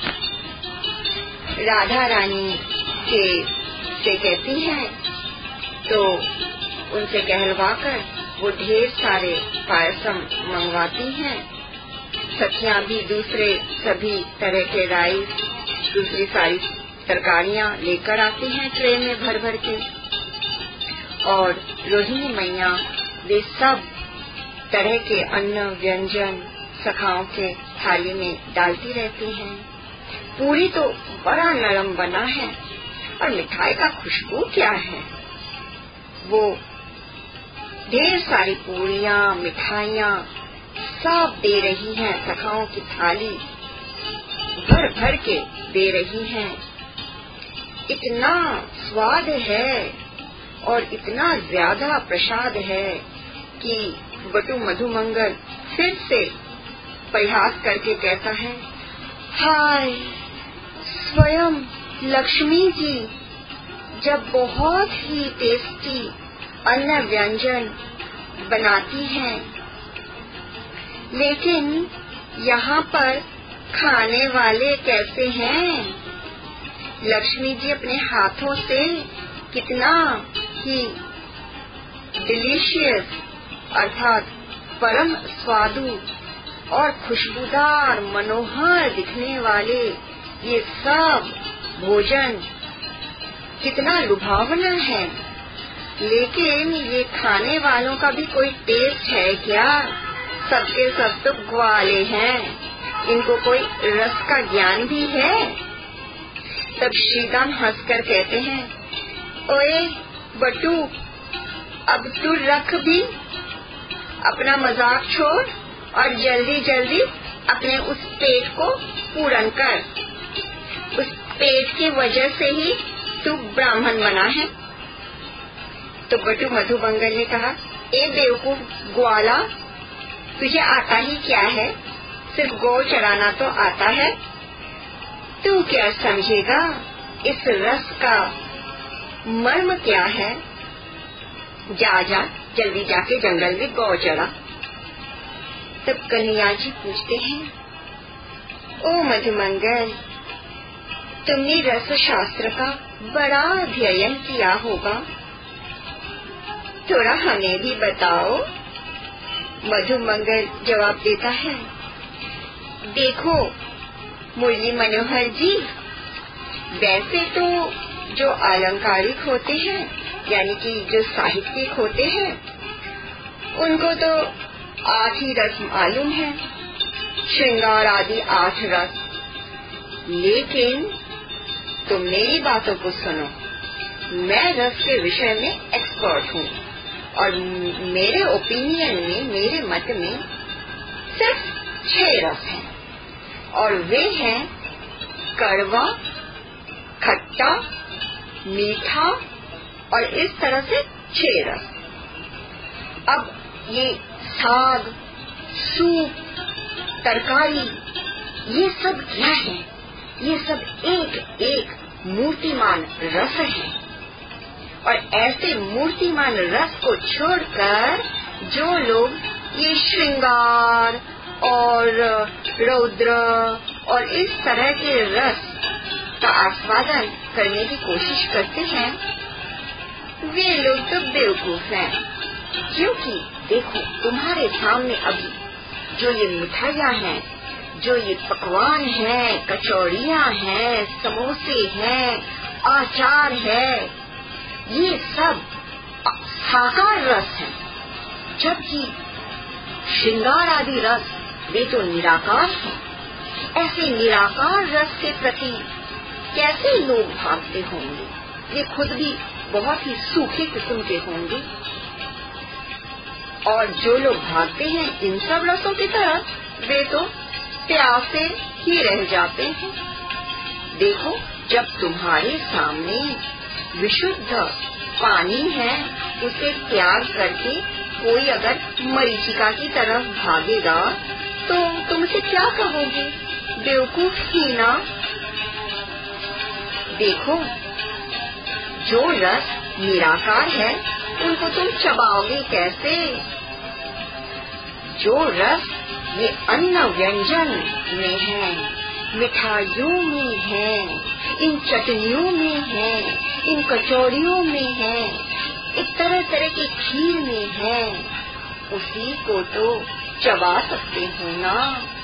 S1: राधा रानी से कहती है, तो उनसे कहलवाकर वो ढेर सारे पायसम मंगवाती हैं। सखियां भी दूसरे सभी तरह के राइस, दूसरी सारी तरकारियां लेकर आती हैं ट्रे में भर भर के, और रोहिणी मैया वे सब तरह के अन्न व्यंजन सखाओं के थाली में डालती रहती हैं। पूरी तो बड़ा नरम बना है और मिठाई का खुशबू क्या है। वो ढेर सारी पूरियां मिठाइयां सब दे रही हैं, सखाओं की थाली भर भर के दे रही हैं। इतना स्वाद है और इतना ज्यादा प्रसाद है कि बटू मधुमंगल फिर से परिहास करके कहता है, हाय स्वयं लक्ष्मी जी जब बहुत ही टेस्टी अन्न व्यंजन बनाती हैं, लेकिन यहाँ पर खाने वाले कैसे हैं। लक्ष्मी जी अपने हाथों से कितना ही डिलीशियस अर्थात परम स्वादु और खुशबूदार मनोहर दिखने वाले ये सब भोजन कितना लुभावना है, लेकिन ये खाने वालों का भी कोई टेस्ट है क्या। सबके सब तो ग्वाले हैं, इनको कोई रस का ज्ञान भी है। तब श्रीदाम हंसकर कहते हैं, ओए बटू अब तू रख भी अपना मजाक छोड़ और जल्दी जल्दी अपने उस पेट को पूर्ण कर। उस पेट की वजह से ही तू ब्राह्मण बना है। तो बटू मधुमंगल ने कहा, ए बेवकूफ ग्वाला, तुझे आता ही क्या है, सिर्फ गौ चराना तो आता है। तू क्या समझेगा इस रस का मर्म क्या है। जा जा जल्दी जाके जंगल में गौ चरा। तब कन्हैया जी पूछते हैं, ओ मधुमंगल, तुमने रस शास्त्र का बड़ा अध्ययन किया होगा, थोड़ा हमें भी बताओ। मधुमंगल जवाब देता है, देखो मुरली मनोहर जी, वैसे तो जो अलंकारिक होते हैं यानी कि जो साहित्यिक होते हैं उनको तो 8 ही रस मालूम है, श्रृंगार आदि 8 रस। लेकिन तुम मेरी बातों को सुनो, मैं रस के विषय में एक्सपर्ट हूँ और मेरे ओपिनियन में, मेरे मत में सिर्फ 6 रस हैं और वे हैं कड़वा, खट्टा, मीठा और इस तरह से 6 रस। अब ये साग, सूप, तरकारी, ये सब क्या है? ये सब एक एक मूर्तिमान रस है और ऐसे मूर्तिमान रस को छोड़कर जो लोग ये श्रृंगार और रौद्र और इस तरह के रस का आस्वादन करने की कोशिश करते हैं, वे लोग तो बेवकूफ हैं। क्योंकि देखो तुम्हारे सामने अभी जो ये मिठाइयाँ हैं, जो ये पकवान हैं, कचौड़ियाँ हैं, समोसे हैं, अचार है, ये सब साकार रस है, जबकि श्रृंगार आदि रस वे तो निराकार है। ऐसे निराकार रस के प्रति कैसे लोग भागते होंगे? वे खुद भी बहुत ही सूखे किस्म के होंगे और जो लोग भागते हैं इन सब रसों की तरफ, वे तो प्यासे ही रह जाते हैं। देखो, जब तुम्हारे सामने विशुद्ध पानी है, उसे त्याग करके कोई अगर मरीचिका की तरफ भागेगा तो तुम उसे क्या कहोगे? बेवकूफ ही ना। देखो, जो रस निराकार है उनको तुम चबाओगे कैसे? जो रस ये अन्न व्यंजन में है, मिठाइयों में है, इन चटनियों में है, इन कचौड़ियों में है, एक तरह तरह की खीर में है, उसी को तो चबा सकते हो ना।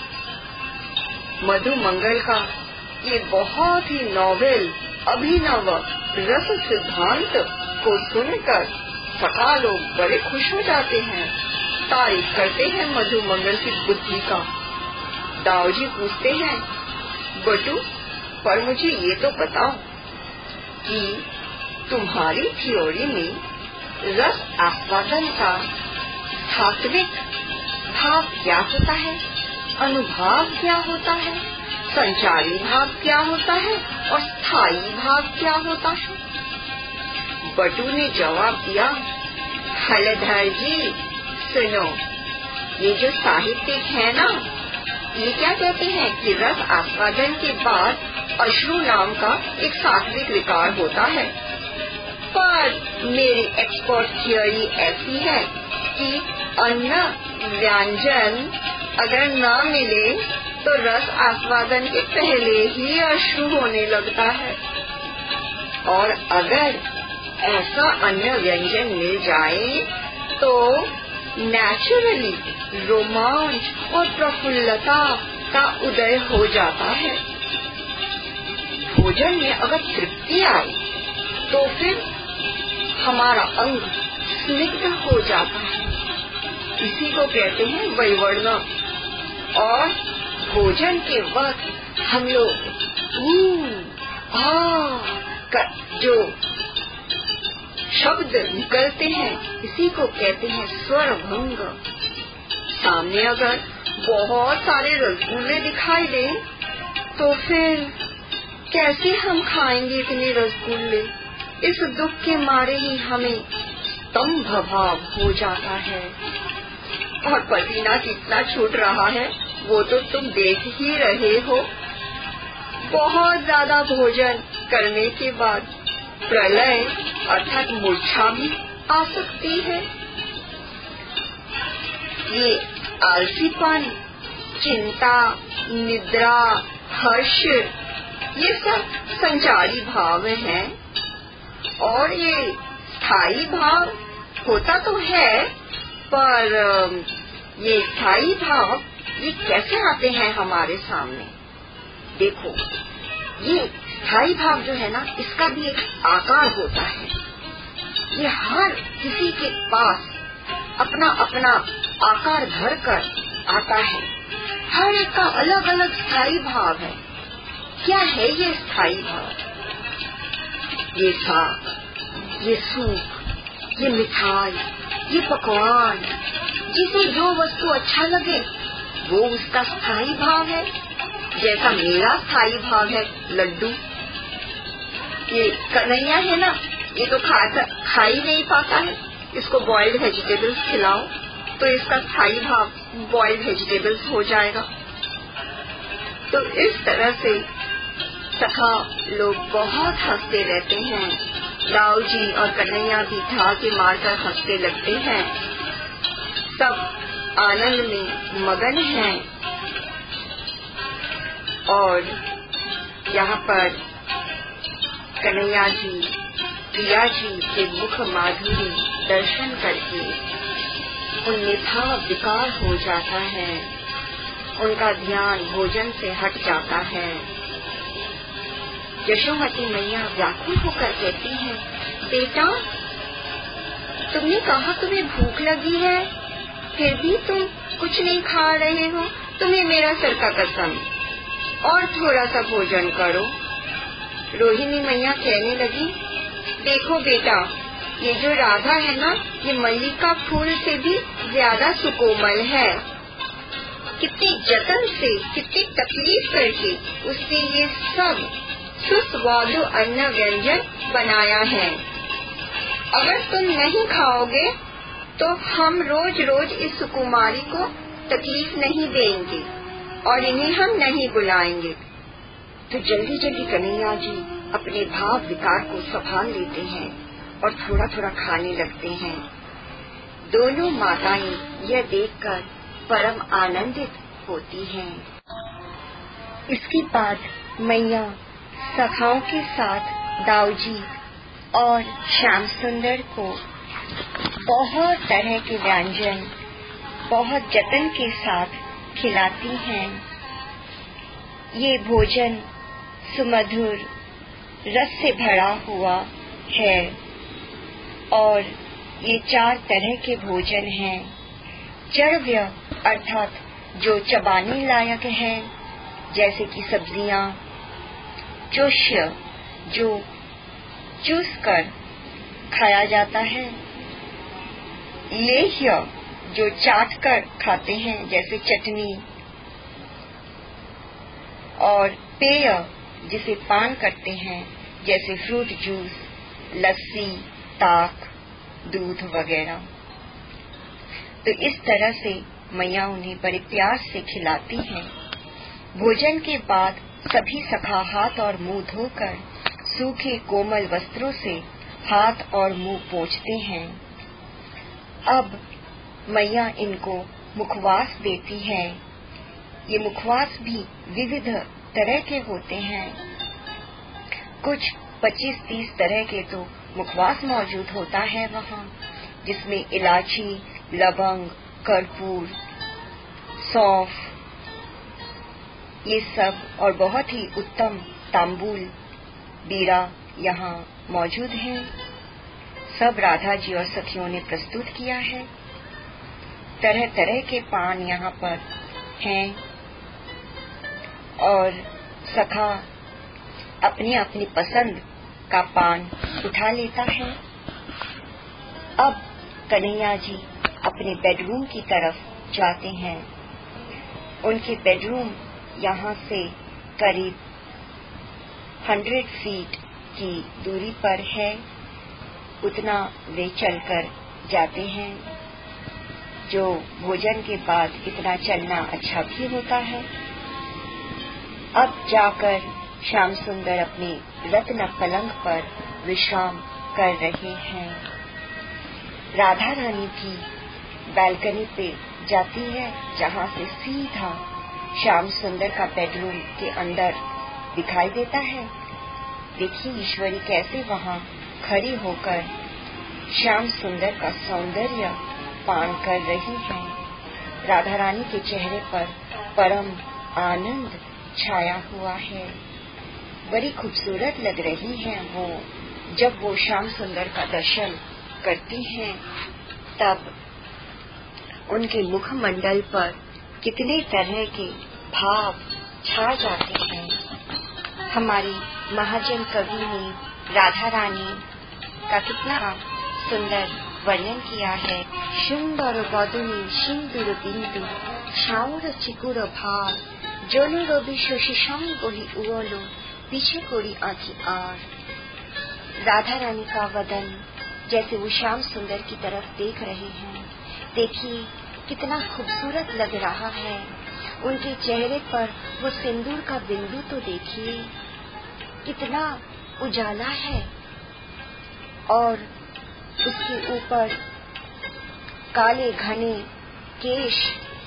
S1: मधु मंगल का ये बहुत ही नॉवेल अभिनव रस सिद्धांत को सुनकर सका लोग बड़े खुश हो जाते हैं, तारीफ करते हैं मधु मंगल की बुद्धि का। दाऊ जी पूछते हैं, बटू, पर मुझे ये तो बताओ कि तुम्हारी थ्योरी में रस आस्वादन का सात्विक भाव क्या होता है, अनुभाव क्या होता है, संचारी भाव क्या होता है और स्थायी भाव क्या होता है? बटू ने जवाब दिया, हलधर जी सुनो, ये जो साहित्यिक है ना, ये क्या कहते हैं कि रस आस्वादन के बाद अश्रु नाम का एक सात्विक विकार होता है, पर मेरी एक्सपर्ट थियोरी ऐसी है कि अन्न व्यंजन अगर ना मिले तो रस आस्वादन के पहले ही अश्रु होने लगता है, और अगर ऐसा अन्न व्यंजन मिल जाए तो नेचुरली रोमांच और प्रफुल्लता का उदय हो जाता है। भोजन में अगर तृप्ति आए तो फिर हमारा अंग स्निग्ध हो जाता है, इसी को कहते हैं वैवर्णा। और भोजन के वक्त हम लोग जो शब्द निकलते हैं, इसी को कहते हैं स्वर भंग। सामने अगर बहुत सारे रसगुल्ले दिखाई दें तो फिर कैसे हम खाएंगे इतने रसगुल्ले? इस दुख के मारे ही हमें स्तंभ भाव हो जाता है, और पसीना कितना छूट रहा है वो तो तुम देख ही रहे हो। बहुत ज्यादा भोजन करने के बाद प्रलय अर्थात मूर्छा भी आ सकती है। ये आलसीपन, चिंता, निद्रा, हर्ष, ये सब संचारी भाव हैं, और ये स्थायी भाव होता तो है, पर ये स्थायी भाव ये कैसे आते हैं हमारे सामने? देखो, ये स्थायी भाव जो है ना, इसका भी एक आकार होता है। ये हर किसी के पास अपना अपना आकार धर कर आता है, हर एक का अलग अलग स्थायी भाव है। क्या है ये स्थायी भाव? ये साग, ये सूप, ये मिठाई, ये पकवान, जिसे जो वस्तु अच्छा लगे वो उसका स्थायी भाव है। जैसा मेरा स्थायी भाव है लड्डू। ये कन्हैया है ना, ये तो खा ही नहीं पाता है, इसको बॉइल्ड वेजिटेबल्स खिलाओ तो इसका स्थायी भाव बॉइल्ड वेजिटेबल्स हो जाएगा। तो इस तरह से सखा लोग बहुत हंसते रहते हैं। दाऊ जी और कन्हैया भी ढाके मारकर हंसते लगते हैं। सब आनंद में मगन हैं, और यहाँ पर कन्हैया जी प्रिया जी के मुख माधुरी दर्शन करके उनमें भाव विकार हो जाता है, उनका ध्यान भोजन से हट जाता है। यशोमती मैया व्याकुल होकर कहती हैं, बेटा, तुमने कहा तुम्हें भूख लगी है, फिर भी तुम कुछ नहीं खा रहे हो। तुम्हें मेरा सर का कसम, और थोड़ा सा भोजन करो। रोहिणी मैया कहने लगी, देखो बेटा, ये जो राधा है ना, ये मल्लिका फूल से भी ज्यादा सुकोमल है। कितने जतन से, कितनी तकलीफ करके उसने ये सब सुस्वादु अन्न व्यंजन बनाया है। अगर तुम नहीं खाओगे तो हम रोज रोज इस सुकुमारी को तकलीफ नहीं देंगे और इन्हें हम नहीं बुलाएंगे। तो जल्दी जल्दी कन्हैया जी अपने भाव विकार को संभाल लेते हैं और थोड़ा थोड़ा खाने लगते हैं। दोनों माताएं यह देखकर परम आनंदित होती हैं। इसके बाद मैया सखाओं के साथ दाऊजी और श्याम सुंदर को बहुत तरह के व्यंजन बहुत जतन के साथ खिलाती हैं। ये भोजन सुमधुर रस से भरा हुआ है और ये 4 तरह के भोजन हैं। चर्व्य अर्थात जो चबाने लायक है, जैसे कि सब्जियां। चोष्य जो चूस कर खाया जाता है। लेह्य जो चाट कर खाते हैं, जैसे चटनी। और पेय जिसे पान करते हैं, जैसे फ्रूट जूस, लस्सी, ताक, दूध वगैरह। तो इस तरह से मैया उन्हें बड़े प्यार से खिलाती हैं। भोजन के बाद सभी सखा हाथ और मुंह धोकर सूखे कोमल वस्त्रों से हाथ और मुंह पोंछते हैं। अब मैया इनको मुखवास देती है। ये मुखवास भी विविध तरह के होते हैं। कुछ 25-30 तरह के तो मुखवास मौजूद होता है वहाँ, जिसमें इलायची, लवंग, कर्पूर, सौंफ, ये सब और बहुत ही उत्तम तांबूल, बीड़ा यहाँ मौजूद हैं। सब राधा जी और सखियों ने प्रस्तुत किया है। तरह तरह के पान यहाँ पर हैं और सखा अपनी अपनी पसंद का पान उठा लेता है। अब कन्हैया जी अपने बेडरूम की तरफ जाते हैं। उनके बेडरूम यहाँ से करीब 100 फीट की दूरी पर है। उतना वे चलकर जाते हैं, जो भोजन के बाद इतना चलना अच्छा भी होता है। अब जाकर श्याम सुंदर अपने रत्न पलंग पर विश्राम कर रहे हैं। राधा रानी भी बालकनी पे जाती है, जहाँ से सीधा श्याम सुंदर का बेडरूम के अंदर दिखाई देता है। देखिए ईश्वरी कैसे वहाँ खड़ी होकर श्याम सुंदर का सौंदर्य पान कर रही है। राधा रानी के चेहरे पर परम आनंद छाया हुआ है। बड़ी खूबसूरत लग रही है वो। जब वो श्याम सुंदर का दर्शन करती हैं, तब उनके मुखमंडल पर कितने तरह के भाव छा जाते हैं। हमारी महाजन कवि ने राधा रानी का कितना सुंदर वर्णन किया है। सुंदर बदनी सिंदूर बिंदु शाउर चिकुर भार जोनु रवि शशि संगोही उलो पीछे कोड़ी आंखी आर। राधा रानी का वदन जैसे वो श्याम सुंदर की तरफ देख रहे हैं। देखिए कितना खूबसूरत लग रहा है। उनके चेहरे पर वो सिंदूर का बिंदु तो देखिए, कितना उजाला है। और उसके ऊपर काले घने केश,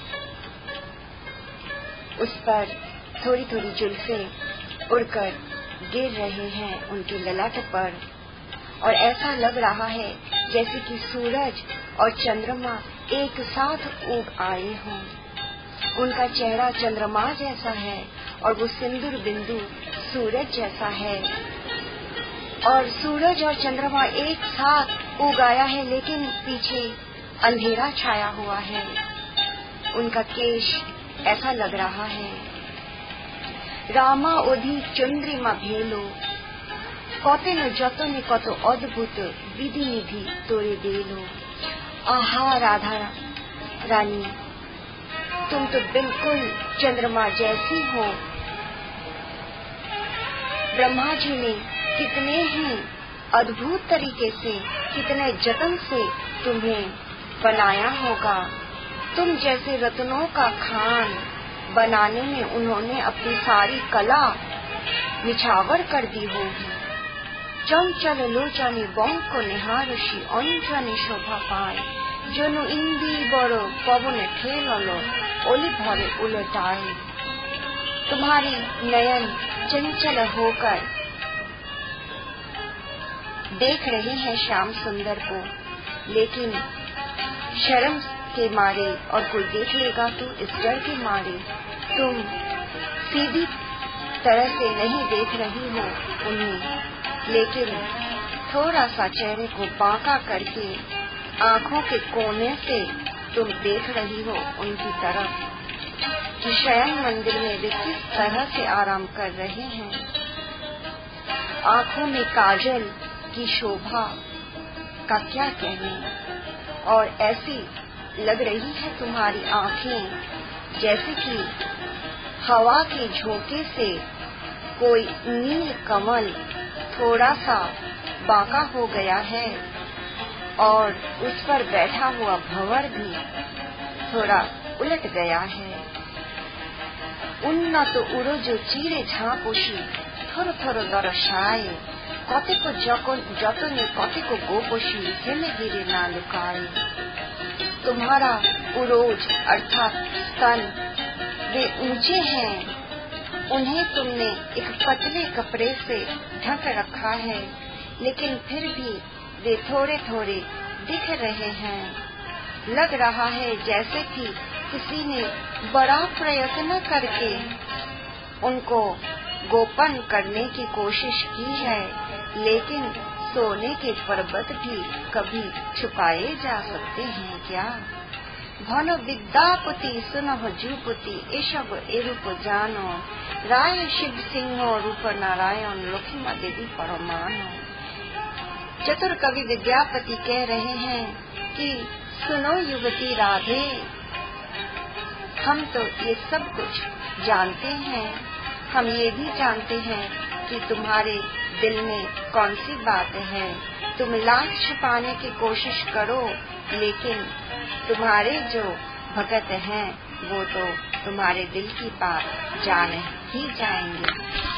S1: उस पर थोड़ी थोड़ी जुल्फें उड़कर गिर रहे हैं उनके ललाट पर। और ऐसा लग रहा है जैसे कि सूरज और चंद्रमा एक साथ उग आए हों। उनका चेहरा चंद्रमा जैसा है और वो सिंदूर बिंदु सूरज जैसा है। और सूरज और चंद्रमा एक साथ उग आया है, लेकिन पीछे अंधेरा छाया हुआ है। उनका केश ऐसा लग रहा है। रामा ओधी चंद्रिमा भेलो कते न जतने कत अद्भुत विधि निधि तोरे देलो। आहा राधा रानी, तुम तो बिल्कुल चंद्रमा जैसी हो। ब्रह्मा जी ने कितने ही अद्भुत तरीके से, कितने जतन से तुम्हें बनाया होगा। तुम जैसे रत्नों का खान बनाने में उन्होंने अपनी सारी कला निछावर कर दी होगी। चंचल लोचने बंक निहारसी अंजनी शोभा पाए, जनु इंदी बड़ पवन ठेललो ओली भरे उलटाए। तुम्हारी नयन चंचल होकर देख रहे हैं श्याम सुंदर को, लेकिन शर्म के मारे और कोई देख लेगा तो इस डर के मारे तुम सीधी तरह से नहीं देख रही हो उन्हें, लेकिन थोड़ा सा चेहरे को बांका करके आंखों के कोने से तुम देख रही हो उनकी तरफ कि शयन मंदिर में वे किस तरह से आराम कर रहे हैं। आंखों में काजल की शोभा का क्या कहने, और ऐसी लग रही है तुम्हारी आंखें जैसे कि हवा के झोंके से कोई नील कमल थोड़ा सा बांका हो गया है और उस पर बैठा हुआ भंवर भी थोड़ा उलट गया है। उन्नत उड़ो जो चिरे झाँपोशी थोरो थोरो दर्शाए, कतेको जतने कतेको गोपोशी हेले गिरे ना लुकाए। तुम्हारा उरोज अर्थात स्तन वे ऊंचे हैं, उन्हें तुमने एक पतले कपड़े से ढक रखा है, लेकिन फिर भी वे थोड़े थोड़े दिख रहे हैं। लग रहा है जैसे कि किसी ने बड़ा प्रयत्न करके उनको गोपन करने की कोशिश की है, लेकिन सोने के पर्वत भी कभी छुपाए जा सकते हैं क्या। घन विद्यापति सुनह जूपति एसब एरूप जानो, राय शिव सिंह रूप नारायण लक्ष्मी देवी परमानो। चतुर कवि विद्यापति कह रहे हैं कि सुनो युवती राधे, हम तो ये सब कुछ जानते हैं, हम ये भी जानते हैं कि तुम्हारे दिल में कौन सी बात है। तुम लाज छुपाने की कोशिश करो, लेकिन तुम्हारे जो भगत हैं वो तो तुम्हारे दिल की बात जान ही जाएंगे।